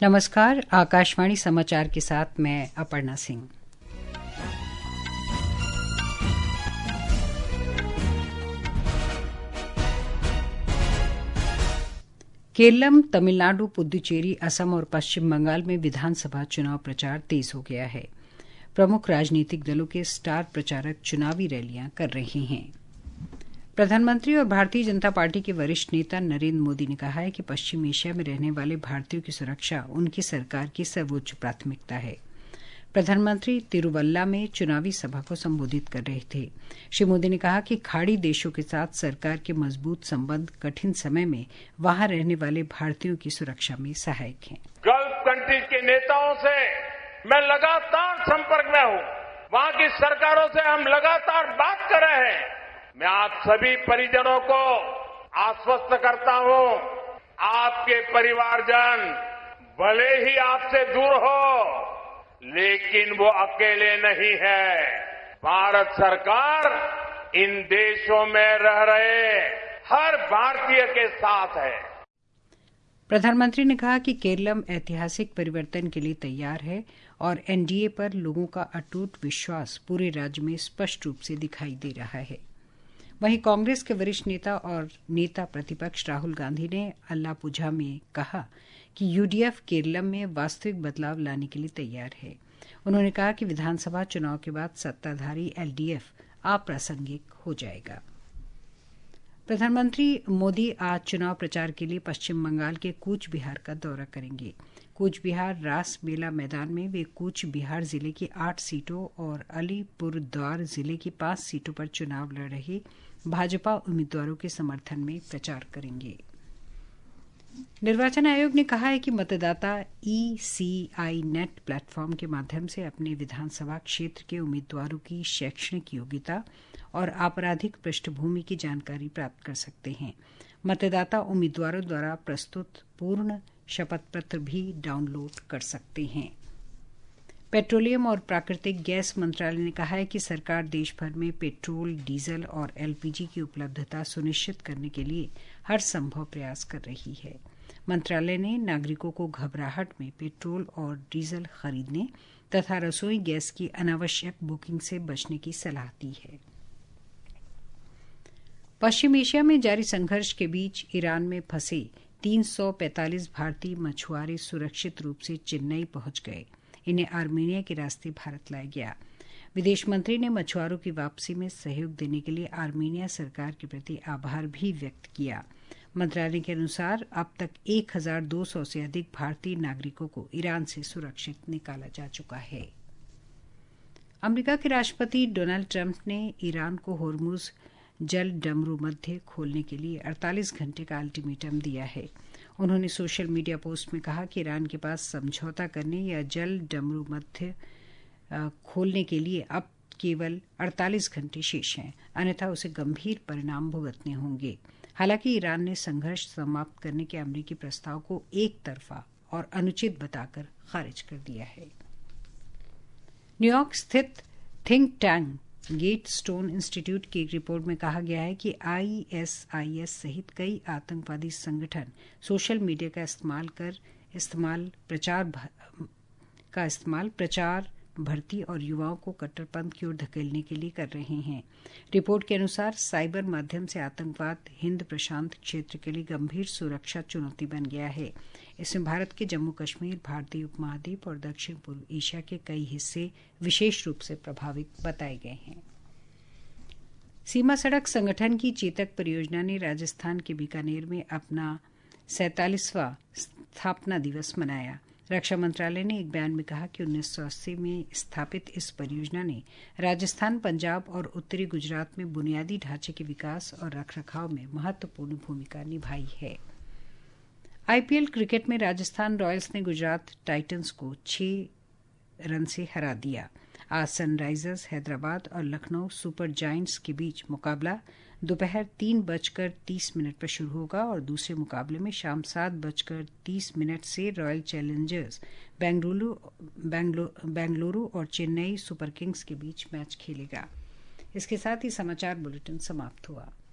नमस्कार, आकाशवाणी समाचार के साथ मैं अपर्णा सिंह। केरलम, तमिलनाडु, पुदुचेरी, असम और पश्चिम बंगाल में विधानसभा चुनाव प्रचार तेज हो गया है। प्रमुख राजनीतिक दलों के स्टार प्रचारक चुनावी रैलियां कर रहे हैं। प्रधानमंत्री और भारतीय जनता पार्टी के वरिष्ठ नेता नरेंद्र मोदी ने कहा है कि पश्चिम एशिया में रहने वाले भारतीयों की सुरक्षा उनकी सरकार की सर्वोच्च प्राथमिकता है। प्रधानमंत्री तिरुवल्ला में चुनावी सभा को संबोधित कर रहे थे। श्री मोदी ने कहा कि खाड़ी देशों के साथ सरकार के मजबूत संबंध कठिन समय में वहां रहने वाले भारतीयों की सुरक्षा में सहायक हैं। गल्फ कंट्रीज के नेताओं से मैं लगातार संपर्क में हूं। वहां की सरकारों से हम लगातार बात कर रहे हैं। मैं आप सभी परिजनों को आश्वस्त करता हूं, आपके परिवारजन भले ही आपसे दूर हो, लेकिन वो अकेले नहीं है। भारत सरकार इन देशों में रह रहे हर भारतीय के साथ है। प्रधानमंत्री ने कहा कि केरलम ऐतिहासिक परिवर्तन के लिए तैयार है और एनडीए पर लोगों का अटूट विश्वास पूरे राज्य में स्पष्ट रूप से दिखाई दे रहा है। वहीं कांग्रेस के वरिष्ठ नेता और नेता प्रतिपक्ष राहुल गांधी ने अल्लापुझा में कहा कि यूडीएफ केरलम में वास्तविक बदलाव लाने के लिए तैयार है। उन्होंने कहा कि विधानसभा चुनाव के बाद सत्ताधारी एलडीएफ अप्रासंगिक हो जाएगा। प्रधानमंत्री मोदी आज चुनाव प्रचार के लिए पश्चिम बंगाल के कूच बिहार का दौरा करेंगे। कूच बिहार रास मेला मैदान में वे कूच बिहार जिले की 8 सीटों और अलीपुरद्वार जिले की 5 सीटों पर चुनाव लड़ रहे भाजपा उम्मीदवारों के समर्थन में प्रचार करेंगे। निर्वाचन आयोग ने कहा है कि मतदाता ECI नेट प्लेटफॉर्म के माध्यम से अपने विधानसभा क्षेत्र के उम्मीदवारों की शैक्षणिक योग्यता और आपराधिक पृष्ठभूमि की जानकारी प्राप्त कर सकते हैं। मतदाता उम्मीदवारों द्वारा प्रस्तुत पूर्ण शपथ पत्र भी डाउनलोड कर सकते हैं। पेट्रोलियम और प्राकृतिक गैस मंत्रालय ने कहा है कि सरकार देश भर में पेट्रोल, डीजल और एलपीजी की उपलब्धता सुनिश्चित करने के लिए हर संभव प्रयास कर रही है। मंत्रालय ने नागरिकों को घबराहट में पेट्रोल और डीजल खरीदने तथा रसोई गैस की अनावश्यक बुकिंग से बचने की सलाह दी है। पश्चिम एशिया में जारी संघर्ष के बीच ईरान में फंसे 345 भारतीय मछुआरे सुरक्षित रूप से चेन्नई पहुंच गए। इन्हें आर्मेनिया के रास्ते भारत लाया गया। विदेश मंत्री ने मछुआरों की वापसी में सहयोग देने के लिए आर्मेनिया सरकार के प्रति आभार भी व्यक्त किया। मंत्रालय के अनुसार अब तक 1200 से अधिक भारतीय नागरिकों को ईरान से सुरक्षित निकाला जा चुका है। अमेरिका के राष्ट्रपति डोनाल्ड ट्रंप ने ईरान को होर्मुज जल डमरू मध्य खोलने के लिए 48 घंटे का अल्टीमेटम दिया है। उन्होंने सोशल मीडिया पोस्ट में कहा कि ईरान के पास समझौता करने या जल डमरू मध्य खोलने के लिए अब केवल 48 घंटे शेष हैं, अन्यथा उसे गंभीर परिणाम भुगतने होंगे। हालांकि ईरान ने संघर्ष समाप्त करने के अमेरिकी प्रस्ताव को एक तरफा और अनुचित बताकर खारिज कर दिया है। न्यूयॉर्क स्थित think tank Gatestone institute की एक रिपोर्ट में कहा गया है कि ISIS सहित कई आतंकवादी संगठन सोशल मीडिया का इस्तेमाल प्रचार, भर्ती और युवाओं को कट्टरपंथ की ओर धकेलने के लिए कर रहे हैं। रिपोर्ट के अनुसार साइबर माध्यम से आतंकवाद हिंद प्रशांत क्षेत्र के लिए गंभीर सुरक्षा चुनौती बन गया है। इसमें भारत के जम्मू कश्मीर, भारतीय उपमहाद्वीप और दक्षिण पूर्व एशिया के कई हिस्से विशेष रूप से प्रभावित बताए गए हैं। सीमा सड़क संगठन की चेतक परियोजना ने राजस्थान के बीकानेर में अपना 47वां स्थापना दिवस मनाया। रक्षा मंत्रालय ने एक बयान में कहा कि 1980 में स्थापित इस परियोजना ने राजस्थान, पंजाब और उत्तरी गुजरात में बुनियादी ढांचे के विकास और रखरखाव में महत्वपूर्ण भूमिका निभाई है। आईपीएल क्रिकेट में राजस्थान रॉयल्स ने गुजरात टाइटंस को 6 रन से हरा दिया। आज सनराइजर्स हैदराबाद और लखनऊ सुपर जायंट्स के बीच मुकाबला दोपहर 3:30 पर शुरू होगा और दूसरे मुकाबले में शाम 7:30 से रॉयल चैलेंजर्स बेंगलुरु और चेन्नई सुपर किंग्स के बीच मैच खेलेगा। इसके साथ ही समाचार बुलेटिन समाप्त हुआ।